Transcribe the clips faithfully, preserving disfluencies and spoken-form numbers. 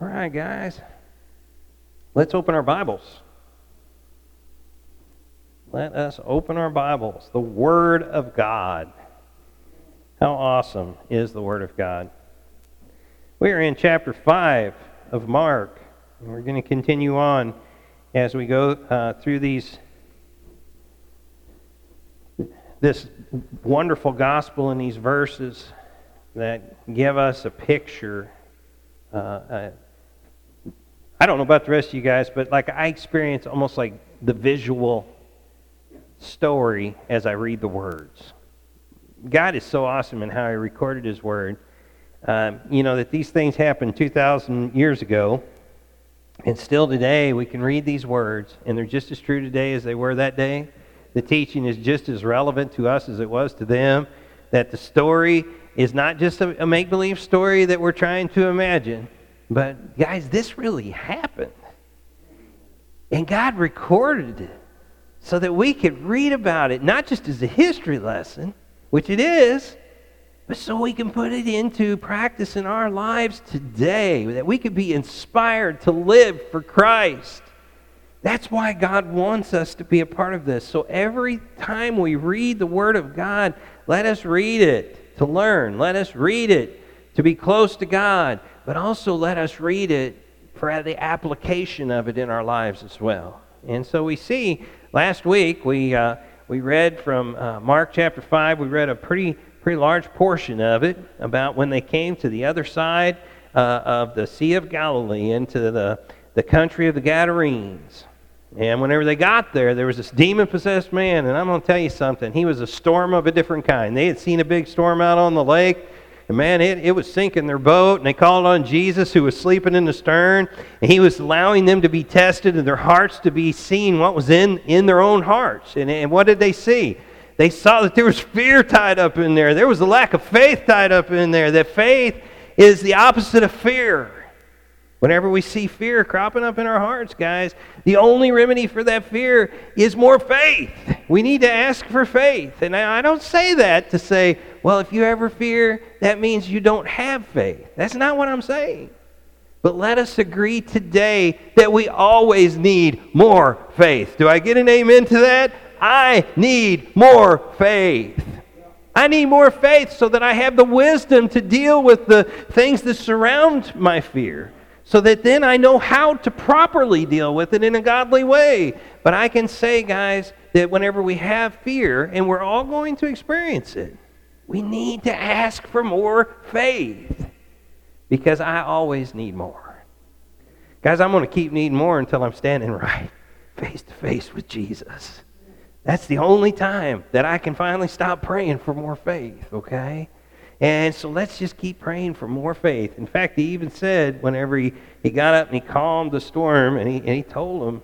All right, guys. Let's open our Bibles. Let us open our Bibles. The Word of God. How awesome is the Word of God? We are in chapter five of Mark, and we're going to continue on as we go uh, through these this wonderful gospel in these verses that give us a picture. Uh, uh, I don't know about the rest of you guys, but like I experience almost like the visual story as I read the words. God is so awesome in how He recorded His Word. Um, you know, that these things happened two thousand years ago, and still today we can read these words, and they're just as true today as they were that day. The teaching is just as relevant to us as it was to them, that the story is not just a, a make-believe story that we're trying to imagine, but guys, this really happened. And God recorded it so that we could read about it, not just as a history lesson, which it is, but so we can put it into practice in our lives today, that we could be inspired to live for Christ. That's why God wants us to be a part of this. So every time we read the Word of God, let us read it to learn. Let us read it to be close to God. But also let us read it for the application of it in our lives as well. And so we see, last week we uh, we read from uh, Mark chapter five, we read a pretty pretty large portion of it about when they came to the other side uh, of the Sea of Galilee, into the, the country of the Gadarenes. And whenever they got there, there was this demon-possessed man, and I'm going to tell you something, he was a storm of a different kind. They had seen a big storm out on the lake. And man, it, it was sinking their boat, and they called on Jesus, who was sleeping in the stern, and He was allowing them to be tested and their hearts to be seen what was in, in their own hearts. And, and what did they see? They saw that there was fear tied up in there. There was a lack of faith tied up in there. That faith is the opposite of fear. Whenever we see fear cropping up in our hearts, guys, the only remedy for that fear is more faith. We need to ask for faith. And I don't say that to say, well, if you ever fear, that means you don't have faith. That's not what I'm saying. But let us agree today that we always need more faith. Do I get an amen to that? I need more faith. I need more faith so that I have the wisdom to deal with the things that surround my fear, so that then I know how to properly deal with it in a godly way. But I can say, guys, that whenever we have fear, and we're all going to experience it, we need to ask for more faith, because I always need more. Guys, I'm going to keep needing more until I'm standing right face to face with Jesus. That's the only time that I can finally stop praying for more faith, okay? And so let's just keep praying for more faith. In fact, He even said, whenever he, he got up and He calmed the storm, and He, and he told them,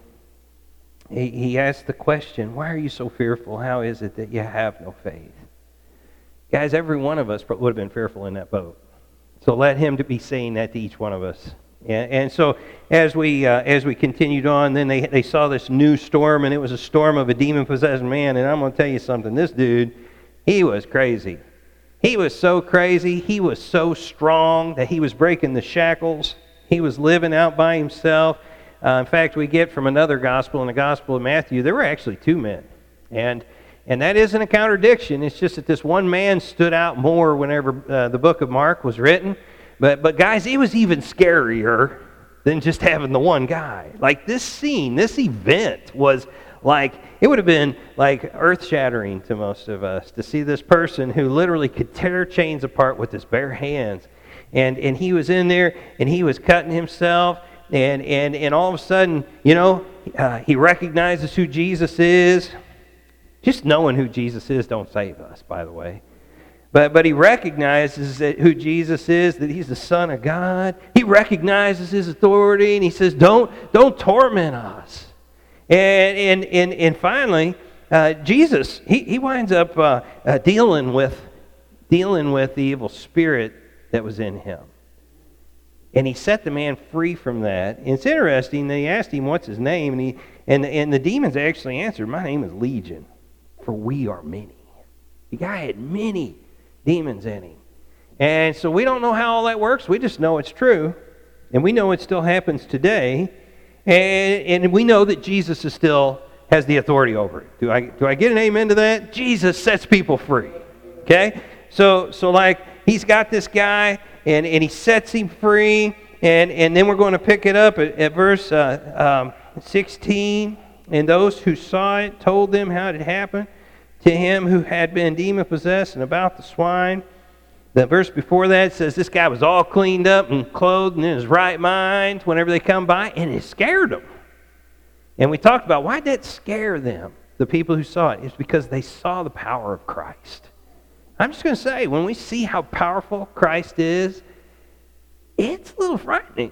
he, he asked the question, why are you so fearful? How is it that you have no faith? Guys, every one of us would have been fearful in that boat. So let Him to be saying that to each one of us. And, and so as we uh, as we continued on, then they they saw this new storm, and it was a storm of a demon-possessed man. And I'm going to tell you something. This dude, he was crazy. He was so crazy. He was so strong that he was breaking the shackles. He was living out by himself. Uh, in fact, we get from another gospel, in the Gospel of Matthew, there were actually two men. And and that isn't a contradiction. It's just that this one man stood out more whenever uh, the book of Mark was written. But, but guys, it was even scarier than just having the one guy. Like this scene, this event was like, it would have been like earth-shattering to most of us to see this person who literally could tear chains apart with his bare hands. And and he was in there, and he was cutting himself, and, and, and all of a sudden, you know, uh, he recognizes who Jesus is. Just knowing who Jesus is don't save us, by the way. But but he recognizes that who Jesus is, that He's the Son of God. He recognizes His authority, and he says, don't, don't torment us. And and and, and finally, uh, Jesus, he, he winds up uh, uh, dealing with dealing with the evil spirit that was in him. And He set the man free from that. And it's interesting, they asked him what's his name, and he and, and the demons actually answered, my name is Legion, for we are many. The guy had many demons in him. And so we don't know how all that works. We just know it's true. And we know it still happens today. And, and we know that Jesus is still has the authority over it. Do I, do I get an amen to that? Jesus sets people free. Okay? So, so like, he's got this guy, and, and he sets him free. And, and then we're going to pick it up at, at verse uh, um, sixteen. And those who saw it told them how it had happened to him who had been demon-possessed and about the swine. The verse before that says this guy was all cleaned up and clothed and in his right mind whenever they come by, and it scared them. And we talked about why did that scare them, the people who saw it. It's because they saw the power of Christ. I'm just going to say, when we see how powerful Christ is, it's a little frightening.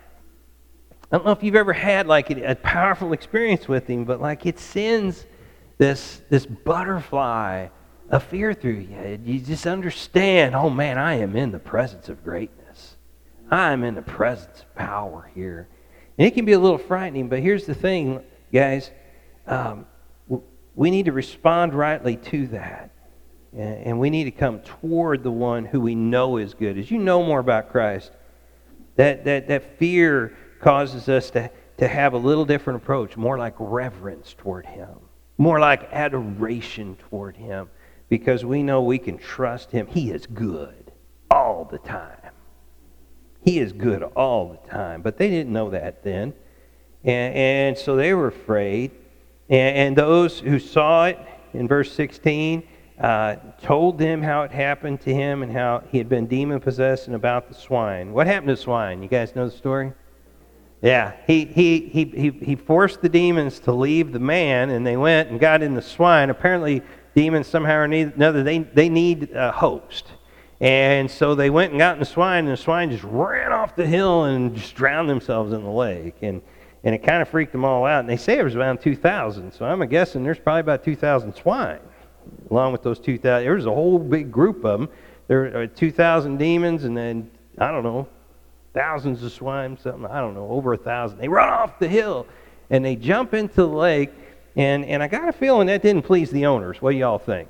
I don't know if you've ever had like a, a powerful experience with him, but like it sends this this butterfly of fear through you. You just understand, oh man, I am in the presence of greatness. I am in the presence of power here. And it can be a little frightening, but here's the thing, guys. Um, we need to respond rightly to that. And we need to come toward the one who we know is good. As you know more about Christ, that, that, that fear causes us to, to have a little different approach, more like reverence toward him, more like adoration toward him, because we know we can trust him. He is good all the time. He is good all the time. But they didn't know that then. And, and so they were afraid. And, and those who saw it, in verse sixteen, uh, told them how it happened to him and how he had been demon-possessed and about the swine. What happened to the swine? You guys know the story? Yeah, he, he, he, he, he forced the demons to leave the man, and they went and got in the swine. Apparently, demons somehow or another, they, they need a host. And so they went and got in the swine, and the swine just ran off the hill and just drowned themselves in the lake. And, and it kind of freaked them all out. And they say it was around two thousand, so I'm guessing there's probably about two thousand swine, along with those two thousand. There was a whole big group of them. There were two thousand demons, and then, I don't know, thousands of swine, something, I don't know, over a thousand. They run off the hill, and they jump into the lake, and, and I got a feeling that didn't please the owners. What do y'all think?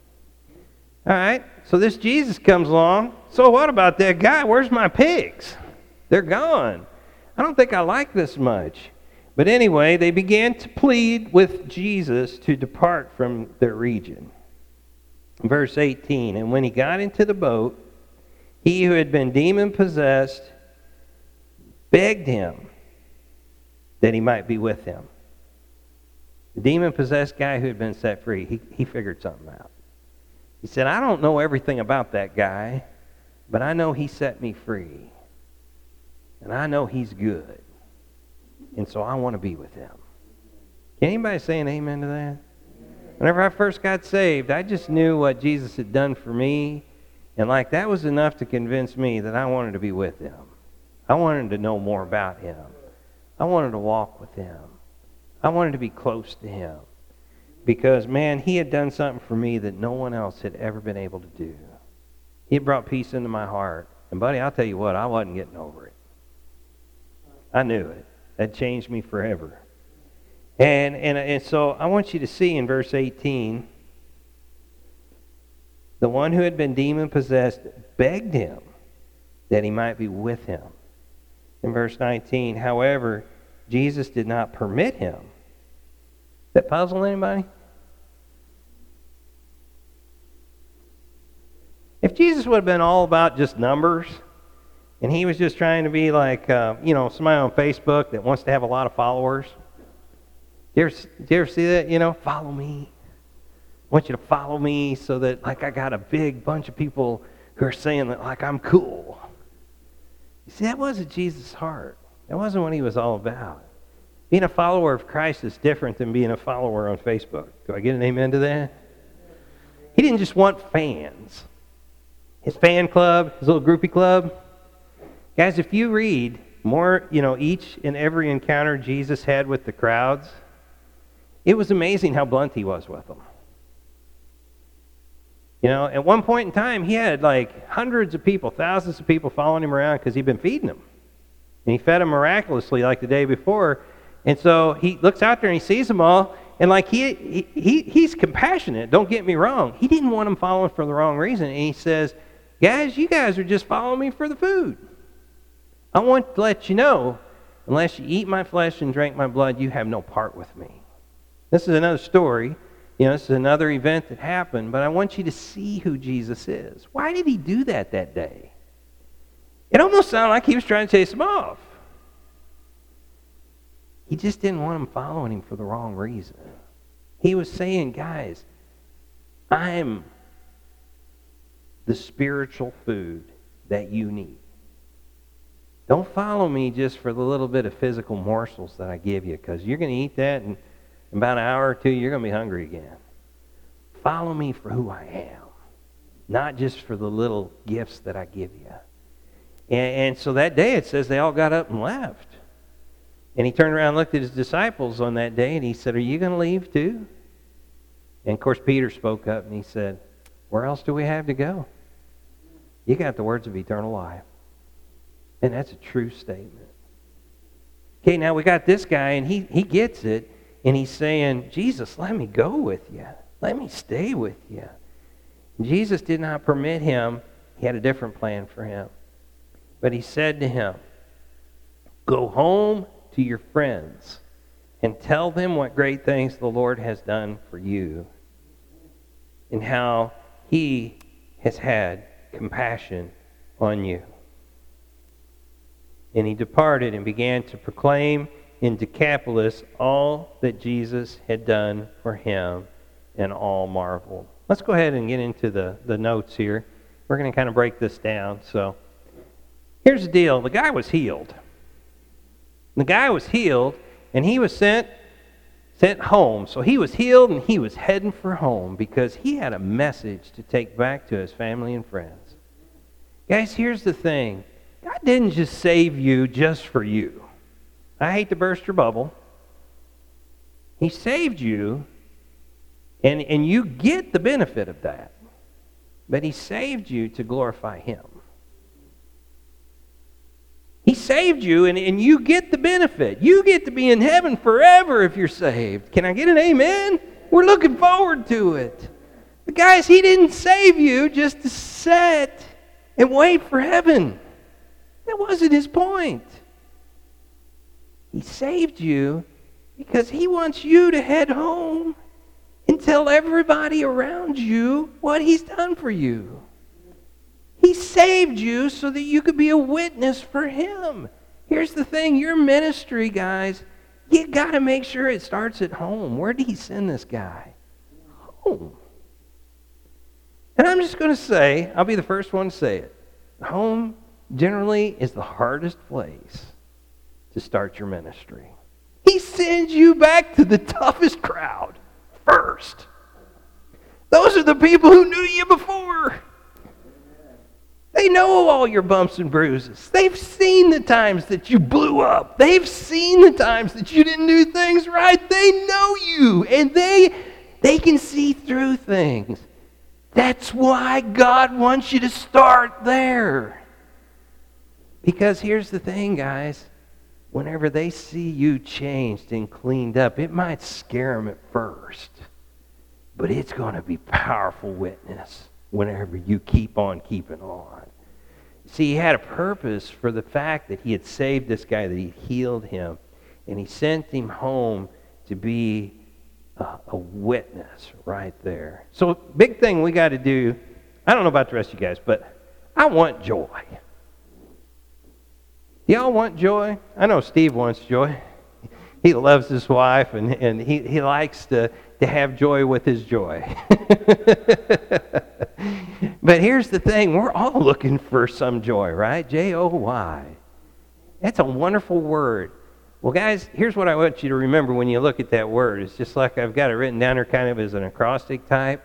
All right, so this Jesus comes along. So what about that guy? Where's my pigs? They're gone. I don't think I like this much. But anyway, they began to plead with Jesus to depart from their region. Verse eighteen, and when he got into the boat, he who had been demon-possessed begged him that he might be with him. The demon-possessed guy who had been set free, he, he figured something out. He said, I don't know everything about that guy, but I know he set me free. And I know he's good. And so I want to be with him. Can anybody say an amen to that? Whenever I first got saved, I just knew what Jesus had done for me. And like that was enough to convince me that I wanted to be with him. I wanted to know more about him. I wanted to walk with him. I wanted to be close to him. Because, man, he had done something for me that no one else had ever been able to do. He had brought peace into my heart. And, buddy, I'll tell you what, I wasn't getting over it. I knew it. That changed me forever. And, and, and so I want you to see in verse eighteen, the one who had been demon-possessed begged him that he might be with him. In verse nineteen, however, Jesus did not permit him. That puzzle anybody? If Jesus would have been all about just numbers, and he was just trying to be like, uh, you know, somebody on Facebook that wants to have a lot of followers. Do you, ever, do you ever see that? You know, follow me. I want you to follow me so that, like, I got a big bunch of people who are saying that, like, I'm cool. You see, that wasn't Jesus' heart. That wasn't what he was all about. Being a follower of Christ is different than being a follower on Facebook. Do I get an amen to that? He didn't just want fans. His fan club, his little groupie club. Guys, if you read more, you know, each and every encounter Jesus had with the crowds, it was amazing how blunt he was with them. You know, at one point in time, he had like hundreds of people, thousands of people following him around because he'd been feeding them. And he fed them miraculously like the day before. And so he looks out there and he sees them all. And like he, he, he he's compassionate, don't get me wrong. He didn't want them following for the wrong reason. And he says, guys, you guys are just following me for the food. I want to let you know, unless you eat my flesh and drink my blood, you have no part with me. This is another story. You know, this is another event that happened, but I want you to see who Jesus is. Why did he do that that day? It almost sounded like he was trying to chase them off. He just didn't want them following him for the wrong reason. He was saying, guys, I'm the spiritual food that you need. Don't follow me just for the little bit of physical morsels that I give you, because you're going to eat that, and in about an hour or two, you're going to be hungry again. Follow me for who I am, not just for the little gifts that I give you. And, and so that day, it says they all got up and left. And he turned around and looked at his disciples on that day, and he said, are you going to leave too? And of course, Peter spoke up, and he said, where else do we have to go? You got the words of eternal life. And that's a true statement. Okay, now we got this guy, and he, he gets it, and he's saying, Jesus, let me go with you. Let me stay with you. Jesus did not permit him. He had a different plan for him. But he said to him, go home to your friends and tell them what great things the Lord has done for you and how he has had compassion on you. And he departed and began to proclaim in Decapolis all that Jesus had done for him, and all marveled. Let's go ahead and get into the, the notes here. We're going to kind of break this down. So here's the deal. The guy was healed. The guy was healed, and he was sent, sent home. So he was healed, and he was heading for home because he had a message to take back to his family and friends. Guys, here's the thing. God didn't just save you just for you. I hate to burst your bubble. He saved you, and, and you get the benefit of that. But he saved you to glorify him. He saved you, and, and you get the benefit. You get to be in heaven forever if you're saved. Can I get an amen? We're looking forward to it. But guys, he didn't save you just to sit and wait for heaven. That wasn't his point. He saved you because he wants you to head home and tell everybody around you what he's done for you. He saved you so that you could be a witness for him. Here's the thing, your ministry, guys, you got to make sure it starts at home. Where did he send this guy? Home. And I'm just going to say, I'll be the first one to say it. Home generally is the hardest place to start your ministry. He sends you back to the toughest crowd first. Those are the people who knew you before. They know all your bumps and bruises. They've seen the times that you blew up. They've seen the times that you didn't do things right. They know you, and they they can see through things. That's why God wants you to start there. Because here's the thing, guys. Whenever they see you changed and cleaned up, it might scare them at first. But it's going to be powerful witness whenever you keep on keeping on. See, he had a purpose for the fact that he had saved this guy, that he healed him, and he sent him home to be a, a witness right there. So, big thing we got to do, I don't know about the rest of you guys, but I want joy. Y'all want joy? I know Steve wants joy. He loves his wife, and, and he, he likes to, to have joy with his joy. But here's the thing. We're all looking for some joy, right? J O Y. That's a wonderful word. Well, guys, here's what I want you to remember when you look at that word. It's just like I've got it written down here kind of as an acrostic type.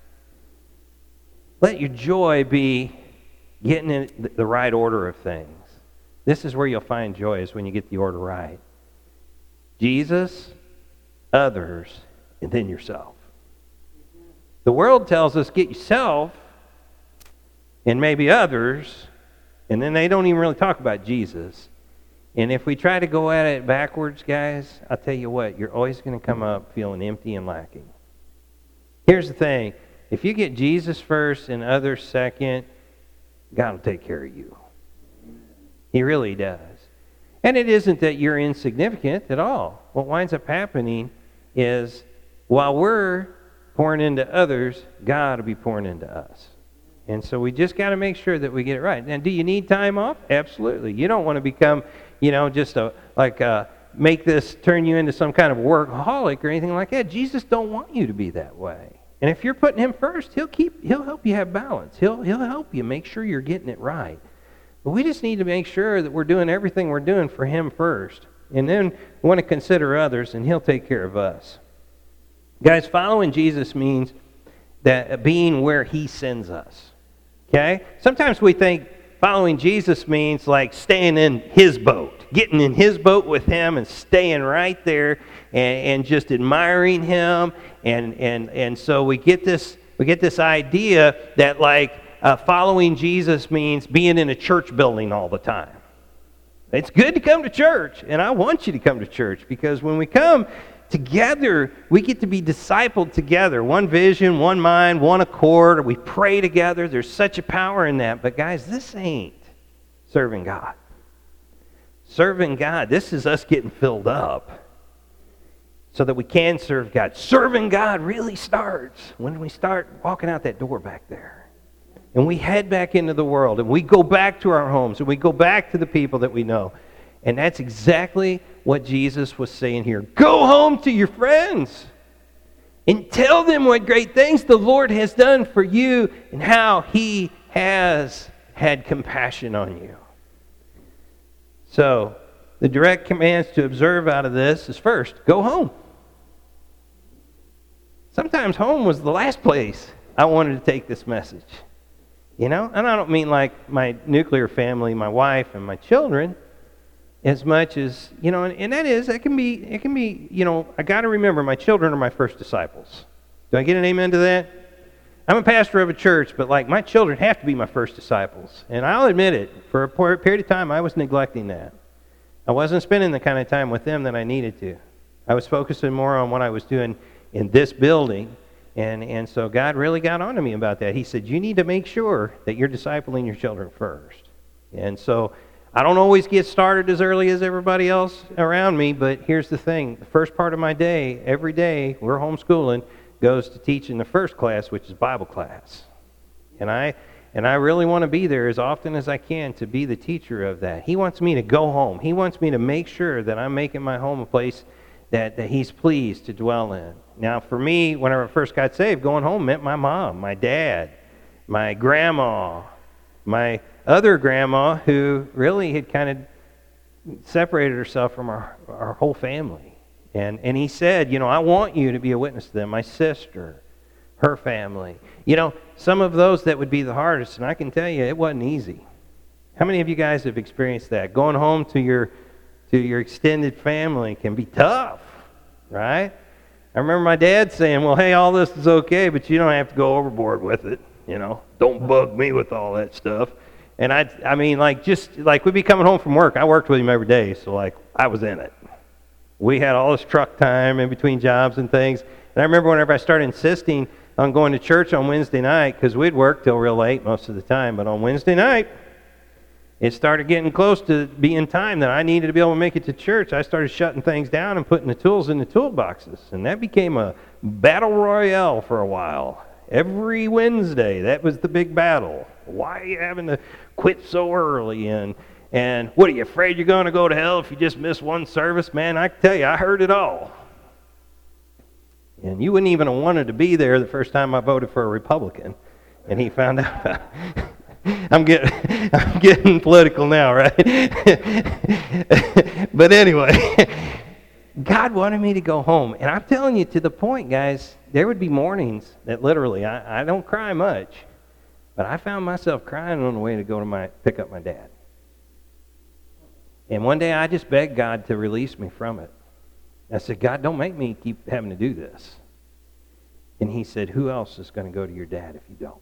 Let your joy be getting in the right order of things. This is where you'll find joy, is when you get the order right. Jesus, others, and then yourself. The world tells us get yourself and maybe others, and then they don't even really talk about Jesus. And if we try to go at it backwards, guys, I'll tell you what, you're always going to come up feeling empty and lacking. Here's the thing. If you get Jesus first and others second, God will take care of you. He really does. And it isn't that you're insignificant at all. What winds up happening is while we're pouring into others, God will be pouring into us. And so we just got to make sure that we get it right. And do you need time off? Absolutely. You don't want to become, you know, just a, like a, make this turn you into some kind of workaholic or anything like that. Jesus don't want you to be that way. And if you're putting him first, he'll keep, he'll help you have balance. He'll, he'll help you make sure you're getting it right. But we just need to make sure that we're doing everything we're doing for him first. And then we want to consider others, and he'll take care of us. Guys, following Jesus means that being where he sends us. Okay? Sometimes we think following Jesus means like staying in his boat, getting in his boat with him and staying right there and, and just admiring him. And, and, and so we get this we get this idea that like uh, following Jesus means being in a church building all the time. It's good to come to church, and I want you to come to church, because when we come together, we get to be discipled together. One vision, one mind, one accord. We pray together. There's such a power in that. But guys, this ain't serving God. Serving God, this is us getting filled up so that we can serve God. Serving God really starts when we start walking out that door back there. And we head back into the world, and we go back to our homes, and we go back to the people that we know. And that's exactly what Jesus was saying here. Go home to your friends and tell them what great things the Lord has done for you and how he has had compassion on you. So, the direct commands to observe out of this is first, go home. Sometimes home was the last place I wanted to take this message. You know, and I don't mean like my nuclear family, my wife and my children, as much as, you know, and, and that is, that can be, it can be, you know, I got to remember my children are my first disciples. Do I get an amen to that? I'm a pastor of a church, but like my children have to be my first disciples. And I'll admit it, for a period of time I was neglecting that. I wasn't spending the kind of time with them that I needed to. I was focusing more on what I was doing in this building. And and so God really got on to me about that. He said, you need to make sure that you're discipling your children first. And so I don't always get started as early as everybody else around me, but here's the thing. The first part of my day, every day, we're homeschooling, goes to teaching the first class, which is Bible class. And I and I really want to be there as often as I can to be the teacher of that. He wants me to go home. He wants me to make sure that I'm making my home a place that, that he's pleased to dwell in. Now, for me, whenever I first got saved, going home meant my mom, my dad, my grandma, my other grandma, who really had kind of separated herself from our, our whole family. And, and he said, you know, I want you to be a witness to them, my sister, her family. You know, some of those that would be the hardest, and I can tell you, it wasn't easy. How many of you guys have experienced that? Going home to your to your extended family can be tough, right? I remember my dad saying, well, hey, all this is okay, but you don't have to go overboard with it. You know, don't bug me with all that stuff. And I, I mean, like, just, like, we'd be coming home from work. I worked with him every day, so, like, I was in it. We had all this truck time in between jobs and things. And I remember whenever I started insisting on going to church on Wednesday night, because we'd work till real late most of the time, but on Wednesday night, it started getting close to being time that I needed to be able to make it to church. I started shutting things down and putting the tools in the toolboxes. And that became a battle royale for a while. Every Wednesday, that was the big battle. Why are you having to quit so early? And, and what, are you afraid you're going to go to hell if you just miss one service? Man, I can tell you, I heard it all. And you wouldn't even have wanted to be there the first time I voted for a Republican. And he found out about it. I'm getting, I'm getting political now, right? But anyway, God wanted me to go home. And I'm telling you, to the point, guys, there would be mornings that literally, I, I don't cry much, but I found myself crying on the way to go to my pick up my dad. And one day I just begged God to release me from it. I said, God, don't make me keep having to do this. And he said, who else is going to go to your dad if you don't?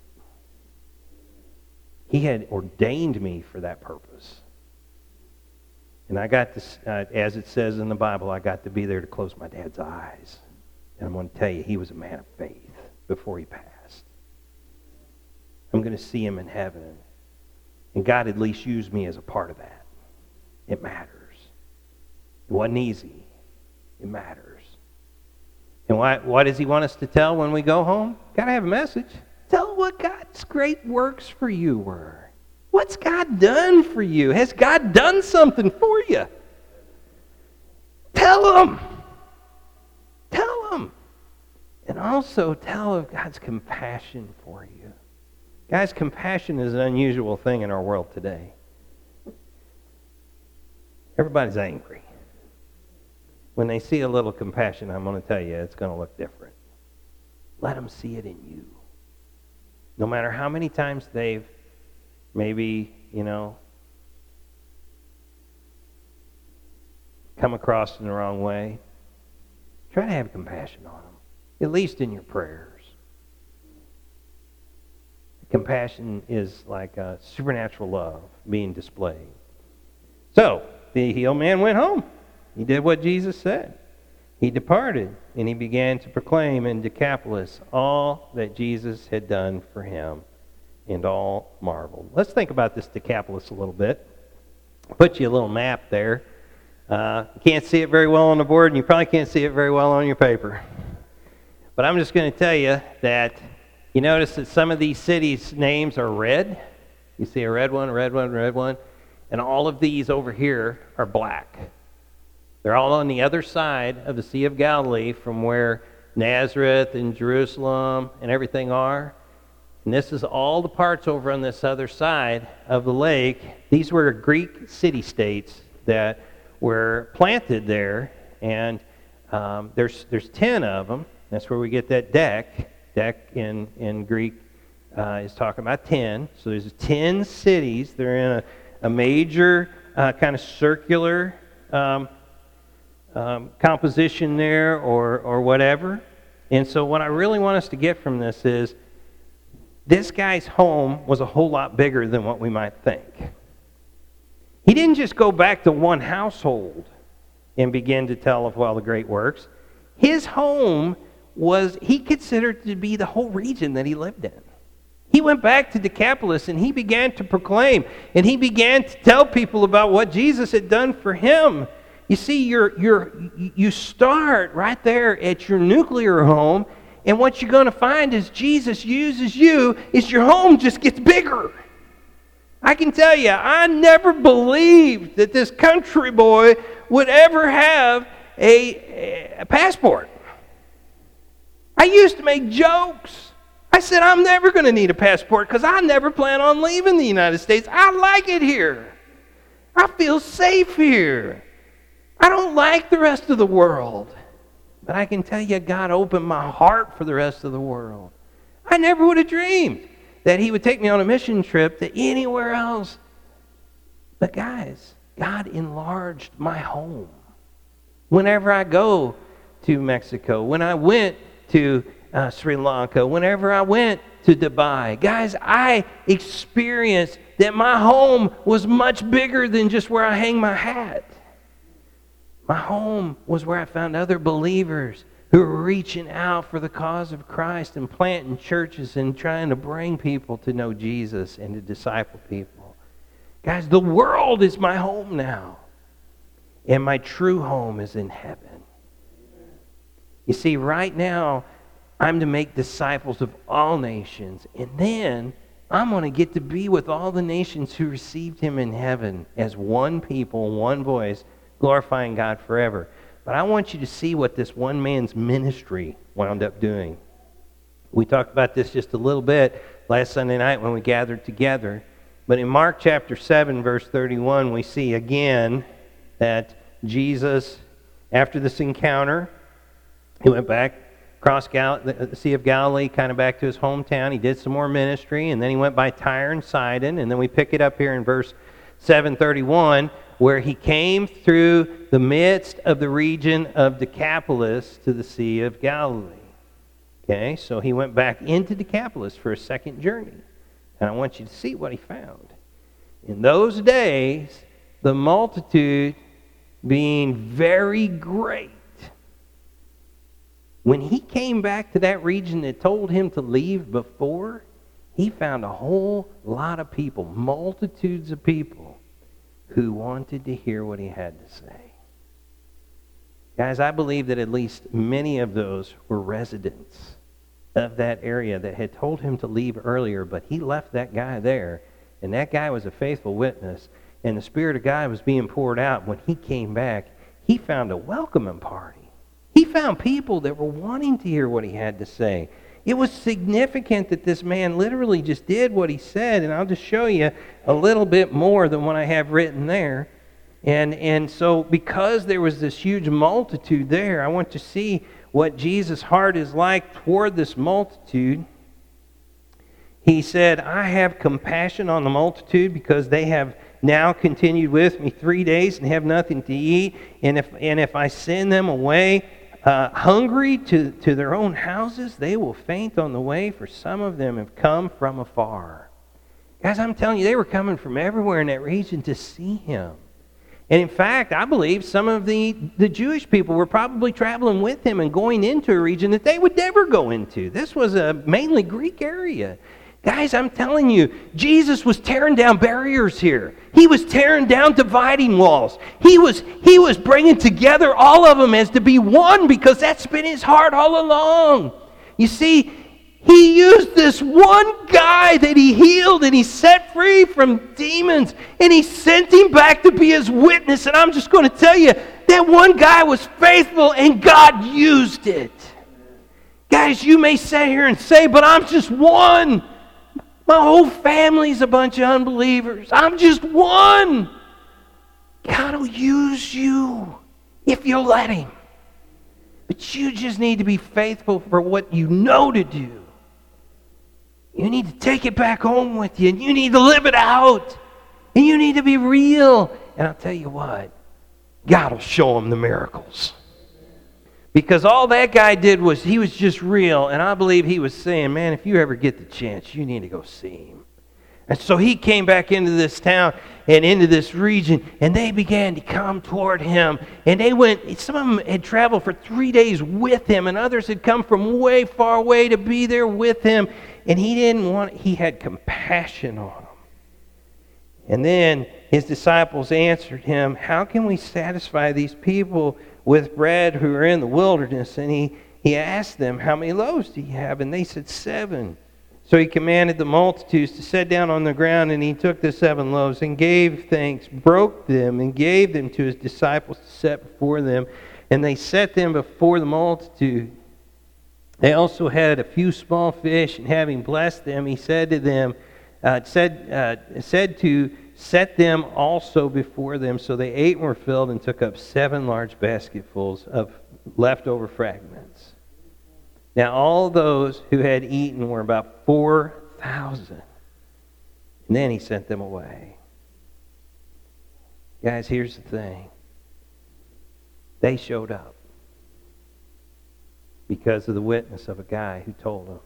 He had ordained me for that purpose. And I got to, uh, as it says in the Bible, I got to be there to close my dad's eyes. And I'm going to tell you, he was a man of faith before he passed. I'm going to see him in heaven. And God at least used me as a part of that. It matters. It wasn't easy. It matters. And why, what does he want us to tell when we go home? Got to have a message. Tell what God's great works for you were. What's God done for you? Has God done something for you? Tell them. Tell them. And also tell of God's compassion for you. Guys, compassion is an unusual thing in our world today. Everybody's angry. When they see a little compassion, I'm going to tell you, it's going to look different. Let them see it in you. No matter how many times they've maybe, you know, come across in the wrong way, try to have compassion on them, at least in your prayers. Compassion is like a supernatural love being displayed. So, the healed man went home. He did what Jesus said. He departed, and he began to proclaim in Decapolis all that Jesus had done for him, and all marveled. Let's think about this Decapolis a little bit. I'll put you a little map there. Uh, you can't see it very well on the board, and you probably can't see it very well on your paper. But I'm just going to tell you that you notice that some of these cities' names are red. You see a red one, a red one, a red one. And all of these over here are black. They're all on the other side of the Sea of Galilee from where Nazareth and Jerusalem and everything are. And this is all the parts over on this other side of the lake. These were Greek city-states that were planted there. And um, there's, there's ten of them. That's where we get that deck. Deck in, in Greek uh, is talking about ten. So there's ten cities. They're in a, a major uh, kind of circular um, um, composition there or, or whatever. And so what I really want us to get from this is this guy's home was a whole lot bigger than what we might think. He didn't just go back to one household and begin to tell of all the great works. His home was he considered to be the whole region that he lived in. He went back to Decapolis and he began to proclaim and he began to tell people about what Jesus had done for him. You see, you're, you're, you start right there at your nuclear home, and what you're going to find is Jesus uses you is your home just gets bigger. I can tell you, I never believed that this country boy would ever have a, a passport. I used to make jokes. I said, I'm never going to need a passport because I never plan on leaving the United States. I like it here. I feel safe here. I don't like the rest of the world. But I can tell you, God opened my heart for the rest of the world. I never would have dreamed that He would take me on a mission trip to anywhere else. But guys, God enlarged my home. Whenever I go to Mexico, when I went to uh, Sri Lanka, whenever I went to Dubai, guys, I experienced that my home was much bigger than just where I hang my hat. My home was where I found other believers who were reaching out for the cause of Christ and planting churches and trying to bring people to know Jesus and to disciple people. Guys, the world is my home now. And my true home is in heaven. You see, right now, I'm to make disciples of all nations. And then I'm going to get to be with all the nations who received Him in heaven as one people, one voice, glorifying God forever. But I want you to see what this one man's ministry wound up doing. We talked about this just a little bit last Sunday night when we gathered together. But in Mark chapter seven, verse thirty-one, we see again that Jesus, after this encounter, he went back across Gal- the Sea of Galilee, kind of back to his hometown. He did some more ministry, and then he went by Tyre and Sidon. And then we pick it up here in verse seven thirty-one, where he came through the midst of the region of Decapolis to the Sea of Galilee. Okay, so he went back into Decapolis for a second journey. And I want you to see what he found. In those days, the multitude being very great. When he came back to that region that told him to leave before, he found a whole lot of people, multitudes of people, who wanted to hear what he had to say. Guys, I believe that at least many of those were residents of that area that had told him to leave earlier, but he left that guy there, and that guy was a faithful witness, and the Spirit of God was being poured out. When he came back, he found a welcoming party. He found people that were wanting to hear what he had to say. It was significant that this man literally just did what he said, and I'll just show you a little bit more than what I have written there. And and so because there was this huge multitude there, I want to see what Jesus' heart is like toward this multitude. He said, I have compassion on the multitude because they have now continued with me three days and have nothing to eat. And if and if I send them away uh, hungry to, to their own houses, they will faint on the way, for some of them have come from afar. Guys, I'm telling you, they were coming from everywhere in that region to see him. And in fact, I believe some of the, the Jewish people were probably traveling with him and going into a region that they would never go into. This was a mainly Greek area. Guys, I'm telling you, Jesus was tearing down barriers here. He was tearing down dividing walls. He was, he was bringing together all of them as to be one, because that's been his heart all along. You see, he used this one guy that he healed and he set free from demons, and he sent him back to be his witness. And I'm just going to tell you, that one guy was faithful and God used it. Guys, you may sit here and say, but I'm just one. My whole family's a bunch of unbelievers. I'm just one. God will use you if you'll let him. But you just need to be faithful for what you know to do. You need to take it back home with you, and you need to live it out. And you need to be real. And I'll tell you what, God will show him the miracles. Because all that guy did was, he was just real. And I believe he was saying, man, if you ever get the chance, you need to go see him. And so he came back into this town and into this region, and they began to come toward him. And they went, some of them had traveled for three days with him, and others had come from way far away to be there with him. And he didn't want, he had compassion on them. And then his disciples answered him, how can we satisfy these people with bread who are in the wilderness? And he, he asked them, how many loaves do you have? And they said, seven. So he commanded the multitudes to sit down on the ground, and he took the seven loaves and gave thanks, broke them, and gave them to his disciples to set before them. And they set them before the multitude. They also had a few small fish, and having blessed them, he said to them, uh, said uh, said to set them also before them. So they ate and were filled, and took up seven large basketfuls of leftover fragments. Now all those who had eaten were about four thousand. And then he sent them away. Guys, here's the thing. They showed up because of the witness of a guy who told them.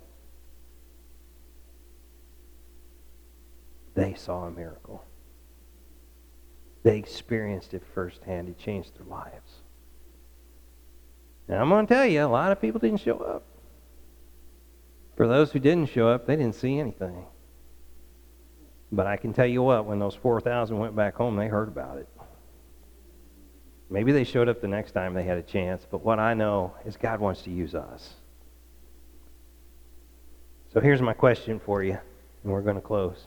They saw a miracle. They experienced it firsthand. It changed their lives. And I'm going to tell you, a lot of people didn't show up. For those who didn't show up, they didn't see anything. But I can tell you what, when those four thousand went back home, they heard about it. Maybe they showed up the next time they had a chance, but what I know is God wants to use us. So here's my question for you, and we're going to close.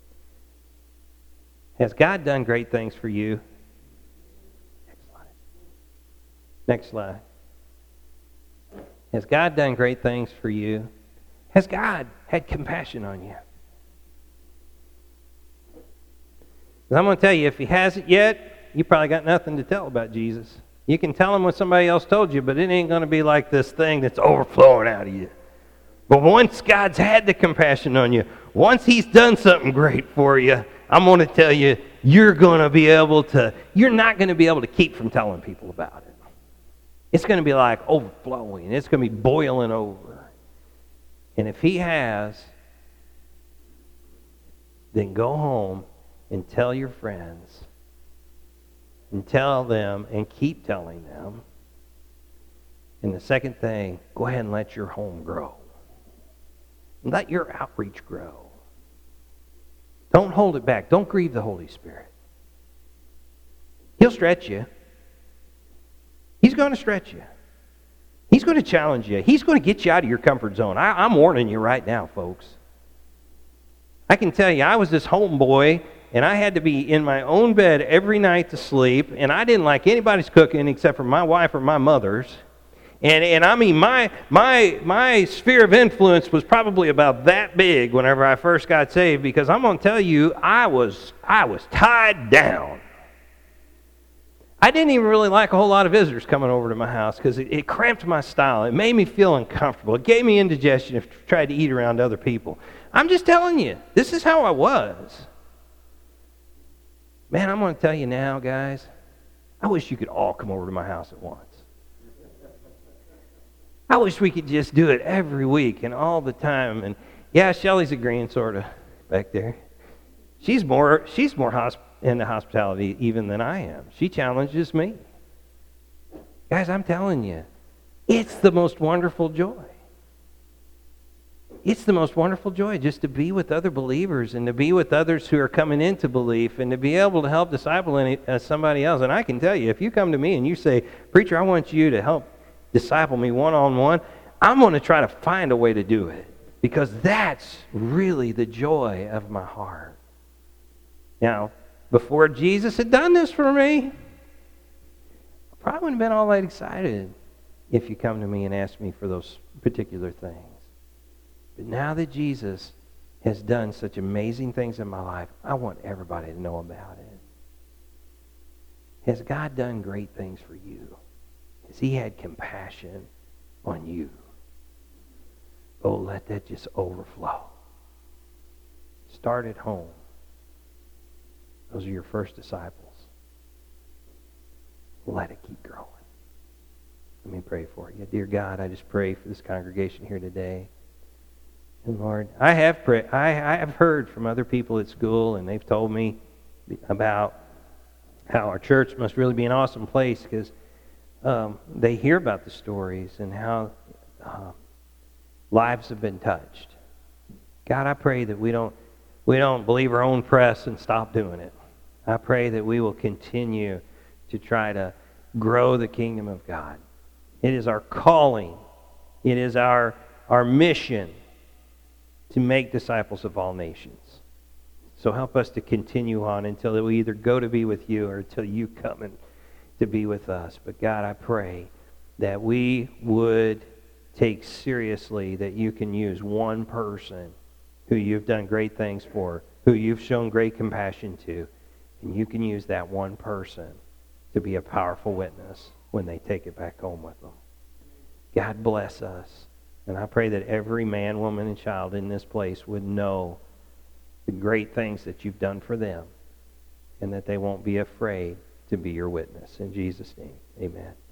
Has God done great things for you? Next slide. Next slide. Has God done great things for you? Has God had compassion on you? I'm going to tell you, if he hasn't yet, you probably got nothing to tell about Jesus. You can tell him what somebody else told you, but it ain't going to be like this thing that's overflowing out of you. But once God's had the compassion on you, once he's done something great for you, I'm going to tell you, you're going to be able to, you're not going to be able to keep from telling people about it. It's going to be like overflowing. It's going to be boiling over. And if he has, then go home and tell your friends, and tell them, and keep telling them. And the second thing, go ahead and let your home grow. Let your outreach grow. Don't hold it back. Don't grieve the Holy Spirit. He'll stretch you. He's going to stretch you. He's going to challenge you. He's going to get you out of your comfort zone. I, I'm warning you right now, folks. I can tell you, I was this homeboy, and I had to be in my own bed every night to sleep, and I didn't like anybody's cooking except for my wife or my mother's. And and I mean, my my my sphere of influence was probably about that big whenever I first got saved, because I'm going to tell you, I was I was tied down. I didn't even really like a whole lot of visitors coming over to my house because it, it cramped my style. It made me feel uncomfortable. It gave me indigestion if I tried to eat around other people. I'm just telling you, this is how I was. Man, I'm going to tell you now, guys, I wish you could all come over to my house at once. I wish we could just do it every week and all the time. And yeah, Shelley's agreeing sort of back there. She's more she's more hosp- into hospitality even than I am. She challenges me. Guys, I'm telling you, it's the most wonderful joy. It's the most wonderful joy just to be with other believers and to be with others who are coming into belief and to be able to help disciple any, uh, somebody else. And I can tell you, if you come to me and you say, "Preacher, I want you to help disciple me one-on-one," I'm going to try to find a way to do it, because that's really the joy of my heart. Now, before Jesus had done this for me, I probably wouldn't have been all that excited if you come to me and ask me for those particular things. But now that Jesus has done such amazing things in my life, I want everybody to know about it. Has God done great things for you? Has He had compassion on you? Oh, let that just overflow. Start at home. Those are your first disciples. Let it keep growing. Let me pray for you. Dear God, I just pray for this congregation here today. And Lord, I have pray, I, I have heard from other people at school, and they've told me about how our church must really be an awesome place, because um, they hear about the stories and how uh, lives have been touched. God, I pray that we don't we don't believe our own press and stop doing it. I pray that we will continue to try to grow the kingdom of God. It is our calling. It is our our mission to make disciples of all nations. So help us to continue on until we either go to be with you or until you come and to be with us. But God, I pray that we would take seriously that you can use one person who you've done great things for, who you've shown great compassion to, and you can use that one person to be a powerful witness when they take it back home with them. God bless us. And I pray that every man, woman, and child in this place would know the great things that you've done for them, and that they won't be afraid to be your witness. In Jesus' name, amen.